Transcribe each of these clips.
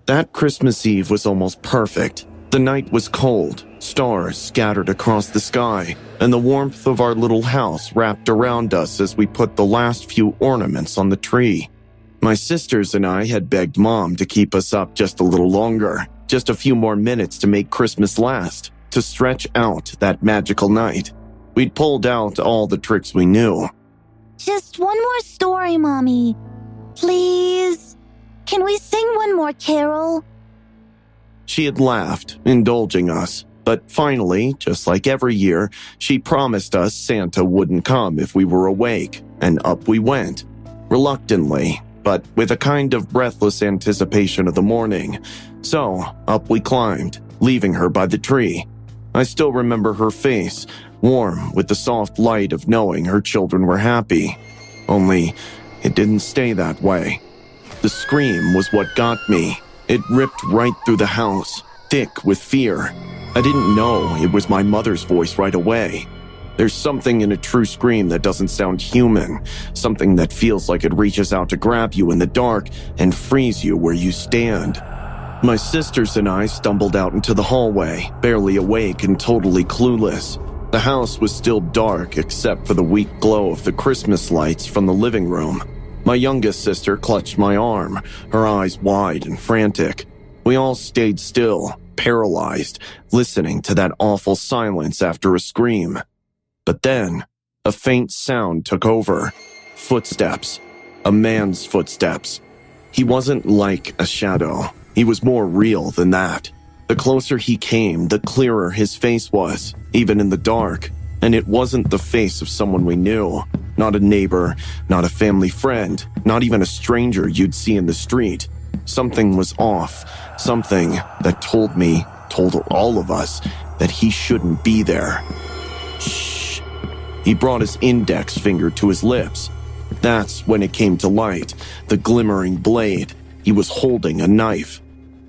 That Christmas Eve was almost perfect. The night was cold, stars scattered across the sky, and the warmth of our little house wrapped around us as we put the last few ornaments on the tree. My sisters and I had begged Mom to keep us up just a little longer, just a few more minutes to make Christmas last, to stretch out that magical night. We'd pulled out all the tricks we knew. Just one more story, Mommy. Please? Can we sing one more carol? She had laughed, indulging us, but finally, just like every year, she promised us Santa wouldn't come if we were awake, and up we went. Reluctantly, but with a kind of breathless anticipation of the morning. So, up we climbed, leaving her by the tree. I still remember her face, warm with the soft light of knowing her children were happy. Only, it didn't stay that way. The scream was what got me. It ripped right through the house, thick with fear. I didn't know it was my mother's voice right away. There's something in a true scream that doesn't sound human, something that feels like it reaches out to grab you in the dark and frees you where you stand. My sisters and I stumbled out into the hallway, barely awake and totally clueless. The house was still dark except for the weak glow of the Christmas lights from the living room. My youngest sister clutched my arm, her eyes wide and frantic. We all stayed still, paralyzed, listening to that awful silence after a scream. But then, a faint sound took over. Footsteps. A man's footsteps. He wasn't like a shadow. He was more real than that. The closer he came, the clearer his face was, even in the dark. And it wasn't the face of someone we knew. Not a neighbor, not a family friend, not even a stranger you'd see in the street. Something was off. Something that told all of us, that he shouldn't be there. Shh. He brought his index finger to his lips. That's when it came to light, the glimmering blade. He was holding a knife.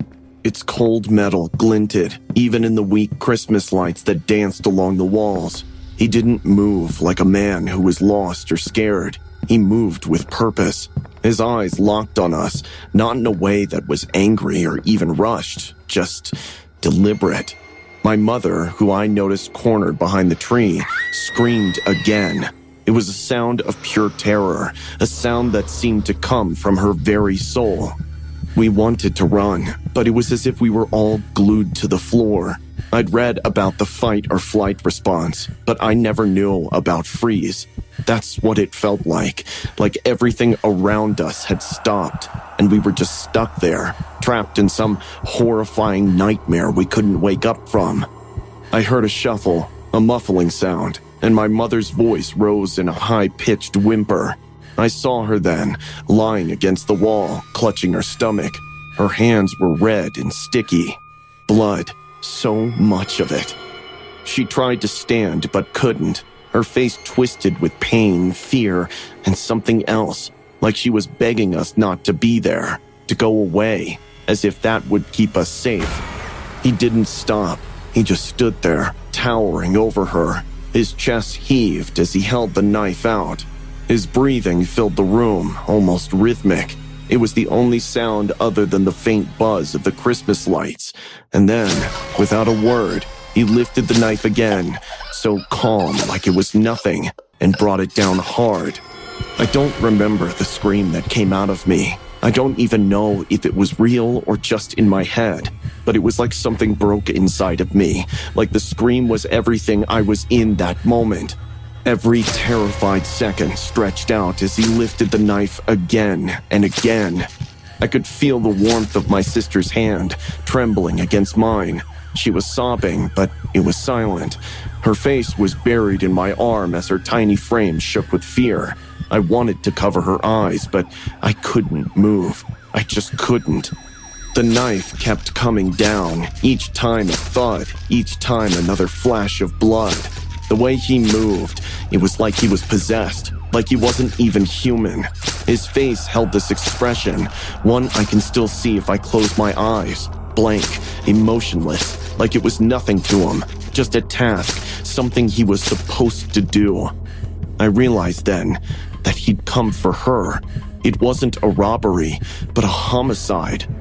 Its cold metal glinted, even in the weak Christmas lights that danced along the walls. He didn't move like a man who was lost or scared. He moved with purpose. His eyes locked on us, not in a way that was angry or even rushed, just deliberate. My mother, who I noticed cornered behind the tree, screamed again. It was a sound of pure terror, a sound that seemed to come from her very soul. We wanted to run, but it was as if we were all glued to the floor. I'd read about the fight or flight response, but I never knew about freeze. That's what it felt like everything around us had stopped, and we were just stuck there, trapped in some horrifying nightmare we couldn't wake up from. I heard a shuffle, a muffling sound, and my mother's voice rose in a high-pitched whimper. I saw her then, lying against the wall, clutching her stomach. Her hands were red and sticky. Blood, so much of it. She tried to stand, but couldn't. Her face twisted with pain, fear, and something else, like she was begging us not to be there, to go away, as if that would keep us safe. He didn't stop. He just stood there, towering over her. His chest heaved as he held the knife out. His breathing filled the room, almost rhythmic. It was the only sound other than the faint buzz of the Christmas lights. And then, without a word, he lifted the knife again, so calm like it was nothing, and brought it down hard. I don't remember the scream that came out of me. I don't even know if it was real or just in my head, but it was like something broke inside of me, like the scream was everything I was in that moment. Every terrified second stretched out as he lifted the knife again and again. I could feel the warmth of my sister's hand trembling against mine. She was sobbing, but it was silent. Her face was buried in my arm as her tiny frame shook with fear. I wanted to cover her eyes, but I couldn't move. I just couldn't. The knife kept coming down, each time a thud, each time another flash of blood. The way he moved, it was like he was possessed, like he wasn't even human. His face held this expression, one I can still see if I close my eyes. Blank, emotionless, like it was nothing to him, just a task, something he was supposed to do. I realized then that he'd come for her. It wasn't a robbery, but a homicide.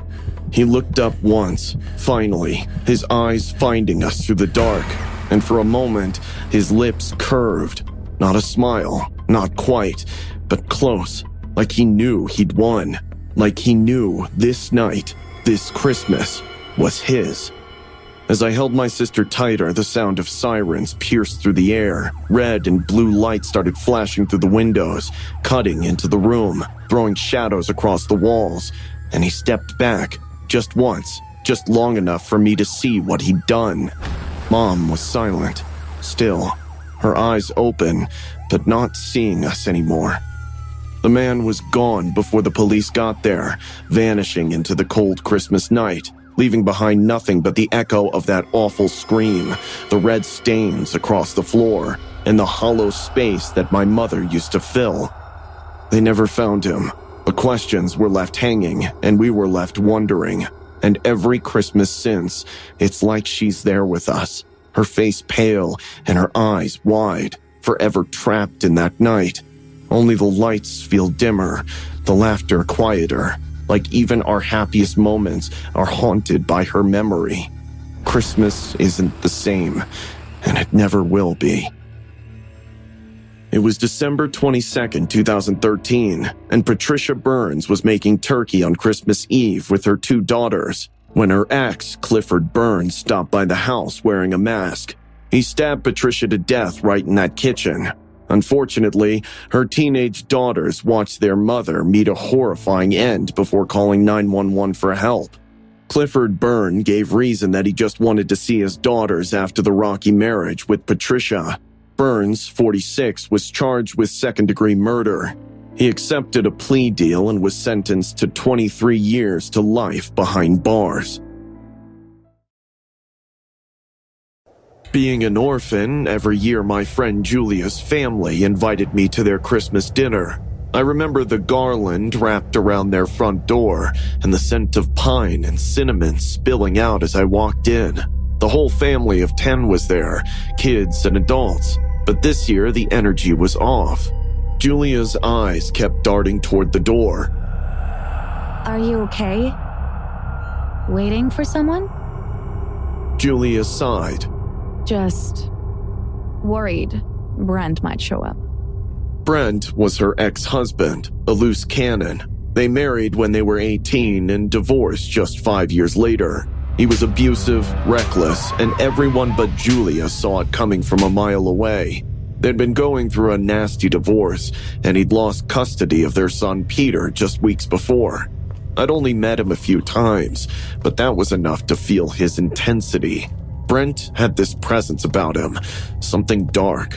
He looked up once, finally, his eyes finding us through the dark, and for a moment, his lips curved. Not a smile, not quite, but close, like he knew he'd won, like he knew this night, this Christmas, was his. As I held my sister tighter, the sound of sirens pierced through the air. Red and blue lights started flashing through the windows, cutting into the room, throwing shadows across the walls, and he stepped back, just once, just long enough for me to see what he'd done. Mom was silent, still, her eyes open, but not seeing us anymore. The man was gone before the police got there, vanishing into the cold Christmas night, leaving behind nothing but the echo of that awful scream, the red stains across the floor, and the hollow space that my mother used to fill. They never found him. The questions were left hanging, and we were left wondering. And every Christmas since, it's like she's there with us, her face pale and her eyes wide, forever trapped in that night. Only the lights feel dimmer, the laughter quieter, like even our happiest moments are haunted by her memory. Christmas isn't the same, and it never will be. It was December 22nd, 2013, and Patricia Burns was making turkey on Christmas Eve with her 2 daughters when her ex, Clifford Burns, stopped by the house wearing a mask. He stabbed Patricia to death right in that kitchen. Unfortunately, her teenage daughters watched their mother meet a horrifying end before calling 911 for help. Clifford Burns gave reason that he just wanted to see his daughters after the rocky marriage with Patricia. Burns, 46, was charged with second-degree murder. He accepted a plea deal and was sentenced to 23 years to life behind bars. Being an orphan, every year my friend Julia's family invited me to their Christmas dinner. I remember the garland wrapped around their front door and the scent of pine and cinnamon spilling out as I walked in. The whole family of 10 was there, kids and adults, but this year the energy was off. Julia's eyes kept darting toward the door. Are you okay? Waiting for someone? Julia sighed. Just worried Brent might show up. Brent was her ex-husband, a loose cannon. They married when they were 18 and divorced just 5 years later. He was abusive, reckless, and everyone but Julia saw it coming from a mile away. They'd been going through a nasty divorce, and he'd lost custody of their son Peter just weeks before. I'd only met him a few times, but that was enough to feel his intensity. Brent had this presence about him, something dark.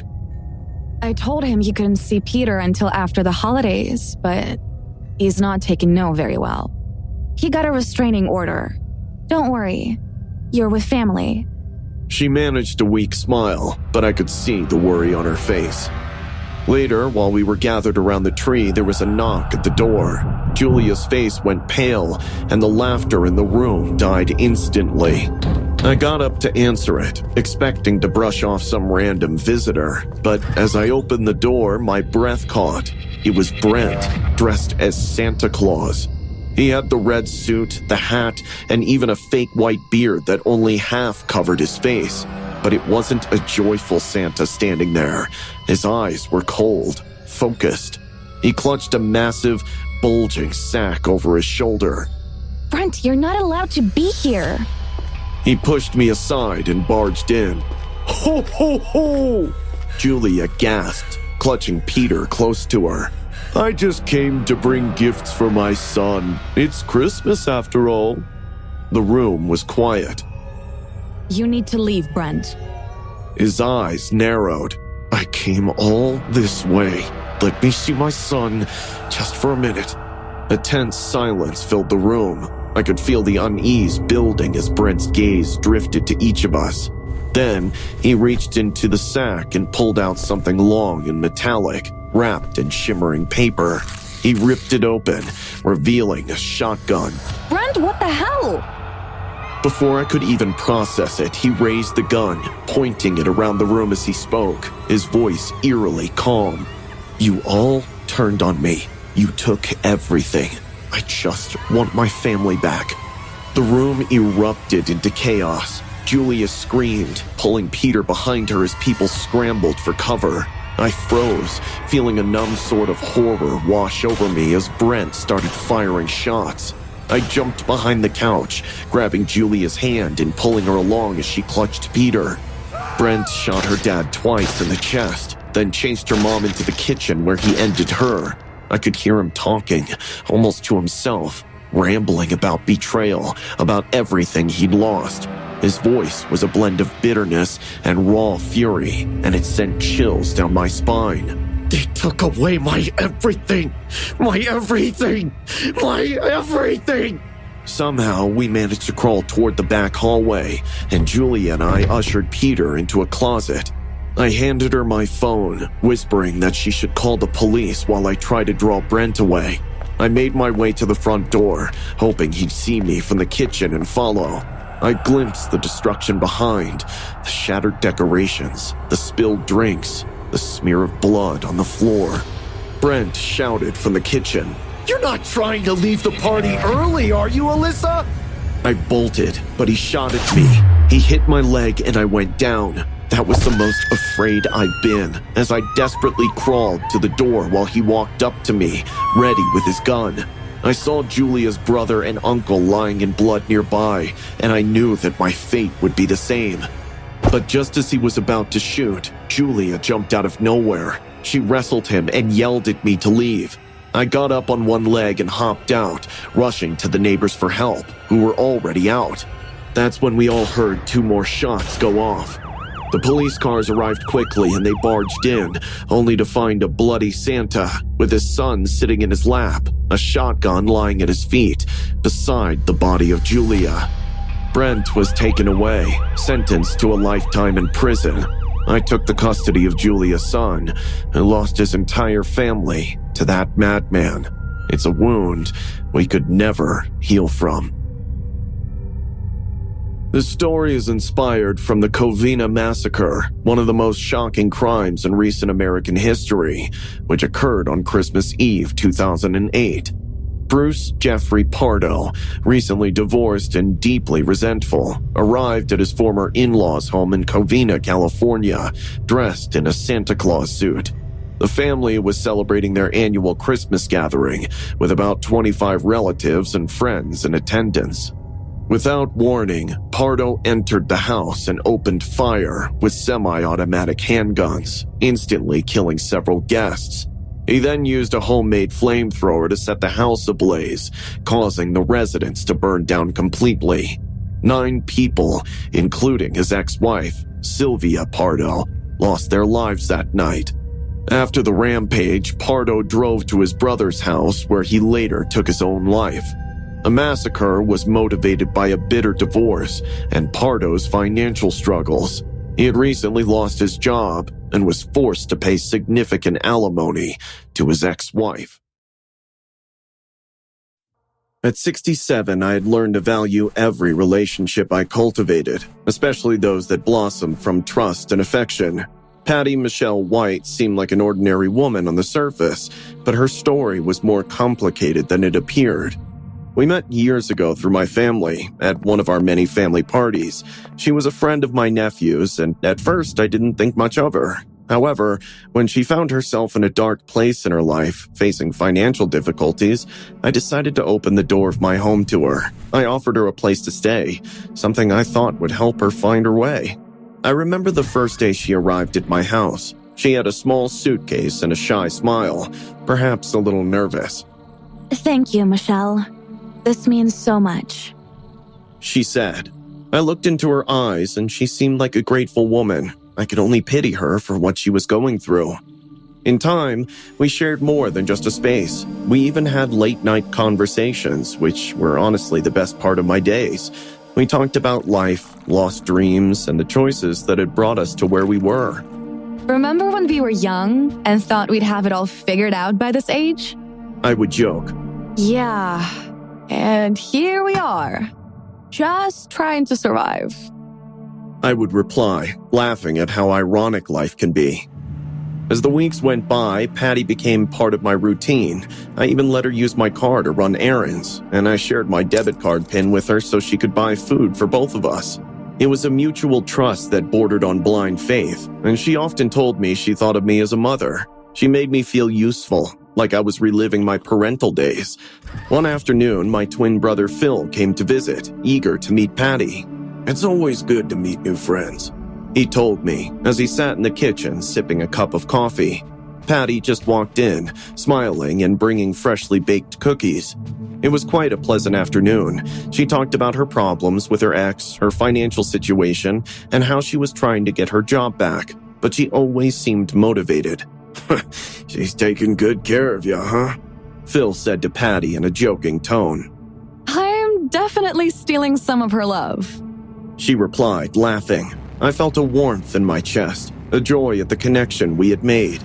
I told him he couldn't see Peter until after the holidays, but he's not taking no very well. He got a restraining order. Don't worry, you're with family. She managed a weak smile, but I could see the worry on her face. Later, while we were gathered around the tree, there was a knock at the door. Julia's face went pale, and the laughter in the room died instantly. I got up to answer it, expecting to brush off some random visitor, but as I opened the door, my breath caught. It was Brent, dressed as Santa Claus. He had the red suit, the hat, and even a fake white beard that only half covered his face. But it wasn't a joyful Santa standing there. His eyes were cold, focused. He clutched a massive, bulging sack over his shoulder. Brent, you're not allowed to be here. He pushed me aside and barged in. Ho, ho, ho! Julia gasped, clutching Peter close to her. I just came to bring gifts for my son. It's Christmas after all. The room was quiet. You need to leave, Brent. His eyes narrowed. I came all this way. Let me see my son just for a minute. A tense silence filled the room. I could feel the unease building as Brent's gaze drifted to each of us. Then he reached into the sack and pulled out something long and metallic, wrapped in shimmering paper. He ripped it open, revealing a shotgun. Brent, what the hell? Before I could even process it, he raised the gun, pointing it around the room as he spoke, his voice eerily calm. You all turned on me. You took everything. I just want my family back. The room erupted into chaos. Julia screamed, pulling Peter behind her as people scrambled for cover. I froze, feeling a numb sort of horror wash over me as Brent started firing shots. I jumped behind the couch, grabbing Julia's hand and pulling her along as she clutched Peter. Brent shot her dad twice in the chest, then chased her mom into the kitchen where he ended her. I could hear him talking, almost to himself, rambling about betrayal, about everything he'd lost. His voice was a blend of bitterness and raw fury, and it sent chills down my spine. They took away my everything! My everything! My everything! Somehow, we managed to crawl toward the back hallway, and Julia and I ushered Peter into a closet. I handed her my phone, whispering that she should call the police while I tried to draw Brent away. I made my way to the front door, hoping he'd see me from the kitchen and follow. I glimpsed the destruction behind, the shattered decorations, the spilled drinks, the smear of blood on the floor. Brent shouted from the kitchen, "You're not trying to leave the party early, are you, Alyssa?" I bolted, but he shot at me. He hit my leg and I went down. That was the most afraid I'd been, as I desperately crawled to the door while he walked up to me, ready with his gun. I saw Julia's brother and uncle lying in blood nearby, and I knew that my fate would be the same. But just as he was about to shoot, Julia jumped out of nowhere. She wrestled him and yelled at me to leave. I got up on one leg and hopped out, rushing to the neighbors for help, who were already out. That's when we all heard 2 more shots go off. The police cars arrived quickly and they barged in, only to find a bloody Santa with his son sitting in his lap, a shotgun lying at his feet, beside the body of Julia. Brent was taken away, sentenced to a lifetime in prison. I took the custody of Julia's son and lost his entire family to that madman. It's a wound we could never heal from. This story is inspired from the Covina Massacre, one of the most shocking crimes in recent American history, which occurred on Christmas Eve 2008. Bruce Jeffrey Pardo, recently divorced and deeply resentful, arrived at his former in-laws' home in Covina, California, dressed in a Santa Claus suit. The family was celebrating their annual Christmas gathering, with about 25 relatives and friends in attendance. Without warning, Pardo entered the house and opened fire with semi-automatic handguns, instantly killing several guests. He then used a homemade flamethrower to set the house ablaze, causing the residence to burn down completely. 9 people, including his ex-wife, Sylvia Pardo, lost their lives that night. After the rampage, Pardo drove to his brother's house where he later took his own life. The massacre was motivated by a bitter divorce and Pardo's financial struggles. He had recently lost his job and was forced to pay significant alimony to his ex-wife. At 67, I had learned to value every relationship I cultivated, especially those that blossomed from trust and affection. Patty Michelle White seemed like an ordinary woman on the surface, but her story was more complicated than it appeared. We met years ago through my family, at one of our many family parties. She was a friend of my nephew's, and at first I didn't think much of her. However, when she found herself in a dark place in her life, facing financial difficulties, I decided to open the door of my home to her. I offered her a place to stay, something I thought would help her find her way. I remember the first day she arrived at my house. She had a small suitcase and a shy smile, perhaps a little nervous. "Thank you, Michelle. This means so much," she said. I looked into her eyes and she seemed like a grateful woman. I could only pity her for what she was going through. In time, we shared more than just a space. We even had late-night conversations, which were honestly the best part of my days. We talked about life, lost dreams, and the choices that had brought us to where we were. "Remember when we were young and thought we'd have it all figured out by this age?" I would joke. "Yeah, and here we are, just trying to survive," I would reply, laughing at how ironic life can be. As the weeks went by, Patty became part of my routine. I even let her use my car to run errands, and I shared my debit card PIN with her so she could buy food for both of us. It was a mutual trust that bordered on blind faith, and she often told me she thought of me as a mother. She made me feel useful, like I was reliving my parental days. One afternoon, my twin brother Phil came to visit, eager to meet Patty. "It's always good to meet new friends," he told me as he sat in the kitchen sipping a cup of coffee. Patty just walked in, smiling and bringing freshly baked cookies. It was quite a pleasant afternoon. She talked about her problems with her ex, her financial situation, and how she was trying to get her job back, but she always seemed motivated. "She's taking good care of you, huh?" Phil said to Patty in a joking tone. "I'm definitely stealing some of her love," she replied, laughing. I felt a warmth in my chest, a joy at the connection we had made.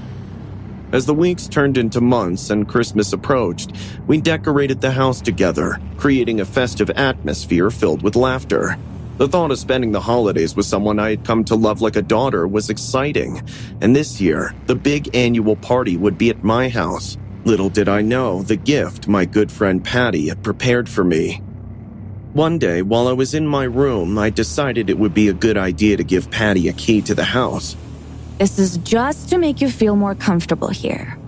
As the weeks turned into months and Christmas approached, we decorated the house together, creating a festive atmosphere filled with laughter. The thought of spending the holidays with someone I had come to love like a daughter was exciting, and this year, the big annual party would be at my house. Little did I know the gift my good friend Patty had prepared for me. One day, while I was in my room, I decided it would be a good idea to give Patty a key to the house. "This is just to make you feel more comfortable here,"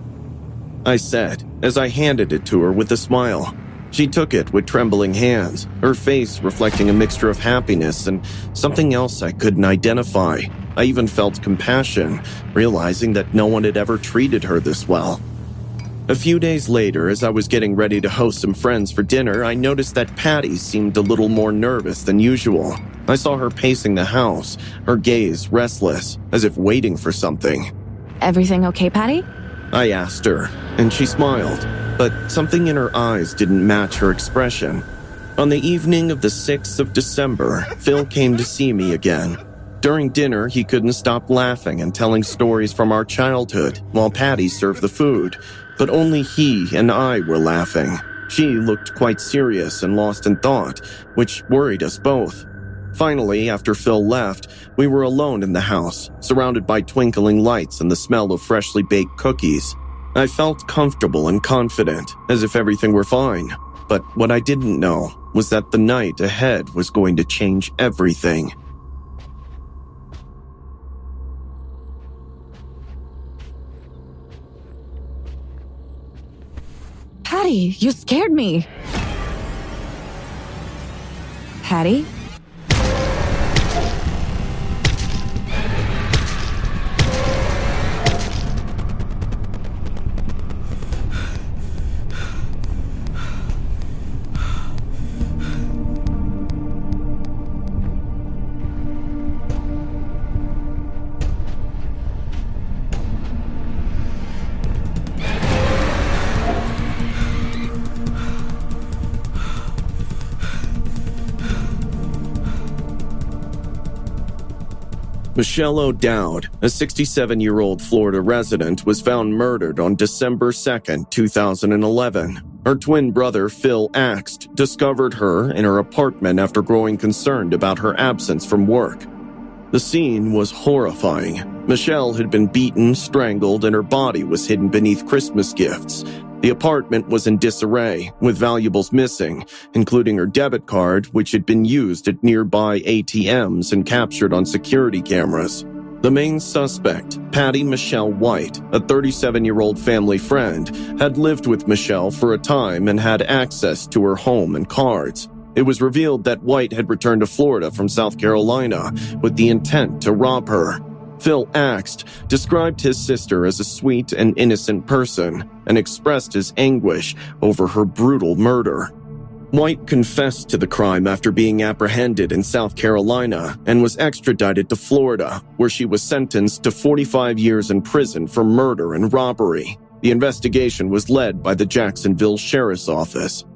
I said, as I handed it to her with a smile. She took it with trembling hands, her face reflecting a mixture of happiness and something else I couldn't identify. I even felt compassion, realizing that no one had ever treated her this well. A few days later, as I was getting ready to host some friends for dinner, I noticed that Patty seemed a little more nervous than usual. I saw her pacing the house, her gaze restless, as if waiting for something. "Everything okay, Patty?" I asked her, and she smiled, but something in her eyes didn't match her expression. On the evening of the 6th of December, Phil came to see me again. During dinner, he couldn't stop laughing and telling stories from our childhood while Patty served the food, but only he and I were laughing. She looked quite serious and lost in thought, which worried us both. Finally, after Phil left, we were alone in the house, surrounded by twinkling lights and the smell of freshly baked cookies. I felt comfortable and confident, as if everything were fine. But what I didn't know was that the night ahead was going to change everything. "Patty, you scared me." "Patty?" Michelle O'Dowd, a 67-year-old Florida resident, was found murdered on December 2nd, 2011. Her twin brother, Phil Axt, discovered her in her apartment after growing concerned about her absence from work. The scene was horrifying. Michelle had been beaten, strangled, and her body was hidden beneath Christmas gifts. The apartment was in disarray, with valuables missing, including her debit card, which had been used at nearby ATMs and captured on security cameras. The main suspect, Patty Michelle White, a 37-year-old family friend, had lived with Michelle for a time and had access to her home and cards. It was revealed that White had returned to Florida from South Carolina with the intent to rob her. Phil Axt described his sister as a sweet and innocent person and expressed his anguish over her brutal murder. White confessed to the crime after being apprehended in South Carolina and was extradited to Florida, where she was sentenced to 45 years in prison for murder and robbery. The investigation was led by the Jacksonville Sheriff's Office.